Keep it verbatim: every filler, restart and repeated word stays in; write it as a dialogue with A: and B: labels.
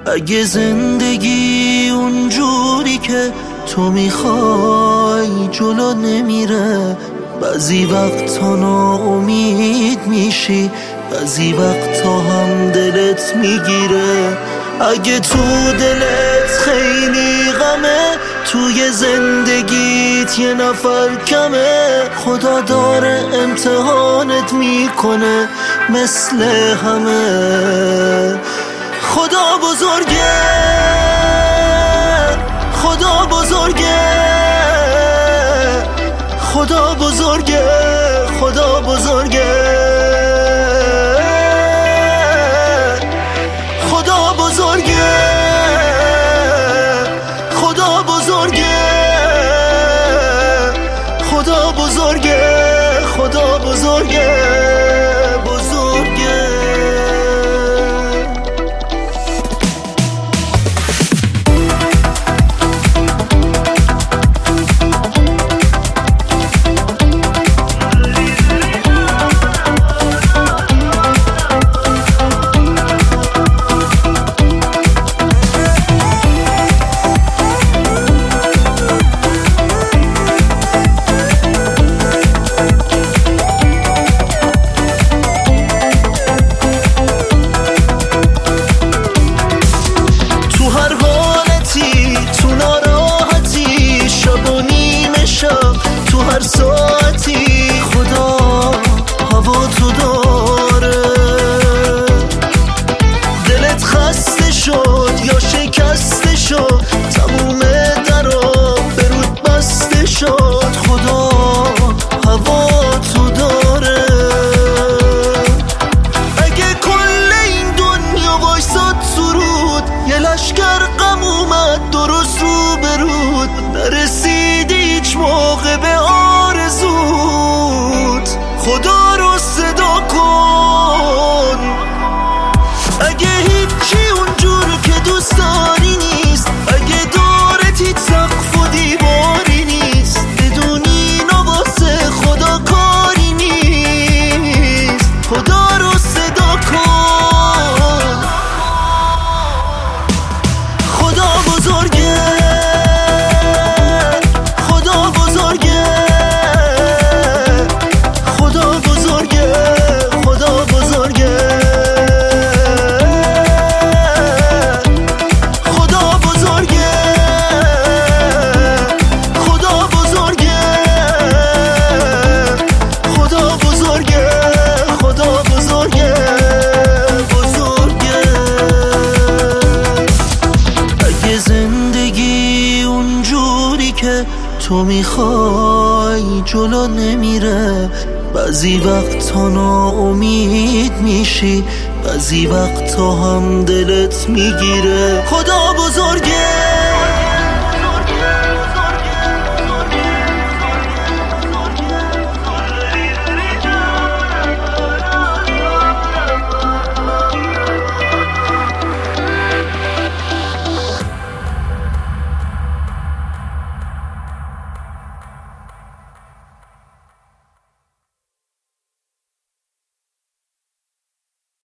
A: اگه زندگی اونجوری که تو میخوای جلو نمیره، بعضی وقتا ناامید میشی، بعضی وقتا هم دلت میگیره. اگه تو دلت خیلی غمه، توی زندگیت یه نفر کمه، خدا داره امتحانت میکنه مثل همه. خدا بزرگه، خدا بزرگه، خدا بزرگه، خدا بزرگه، خدا بزرگه، خدا بزرگه، خدا بزرگه، خدا بزرگه، بزرگه. تو هر ساعتی خدا هوا تو داره. دلت خسته شد یا شکسته شد، تموم درا به رود بسته شد، خدا هوا تو داره. اگه کل این دنیا وایساد سرود، یه لشکر غم اومد درست رو برود، نرسیدی هیچ موقع به آرزوت، خدا رو صدا کن. اگه هیچی اونجور که دوست داری نیست، اگه دارت هیچ سقف و دیواری نیست، بدونی نواسه خدا کاری نیست، خدا رو صدا کن. خدا بزرگه، تو میخوای جلو نمیره، بعضی وقتا ناامید میشی، بعضی وقتا هم دلت میگیره. خدا بزرگ